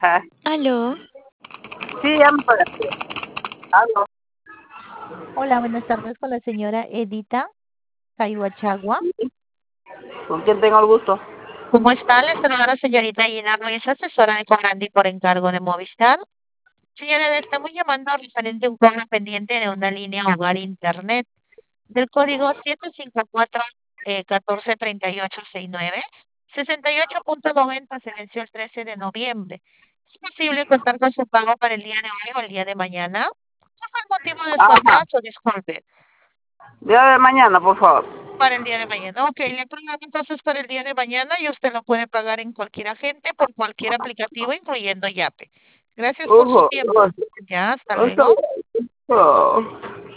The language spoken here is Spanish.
Ah, Aló, sí, ya me pagaste. Aló. Hola, buenas tardes con la señora Edita Caihuachagua. ¿Con quién tengo el gusto? ¿Cómo está? Le saluda la señorita Gina Ruiz, asesora de Cobrandi por encargo de Movistar. Señora, le estamos llamando referente a un cobro pendiente de una línea hogar internet del código 754 143869. 68.90 se venció el 13 de noviembre. ¿Es posible contar con su pago para el día de hoy o el día de mañana? ¿Cuál fue el motivo de su Ajá. atraso? Disculpe. Día de mañana, por favor. Para el día de mañana. Ok, le programo entonces para el día de mañana y usted lo puede pagar en cualquier agente por cualquier aplicativo, incluyendo Yape. Gracias por su Ojo, tiempo. Ya, hasta ojo, luego. ojo.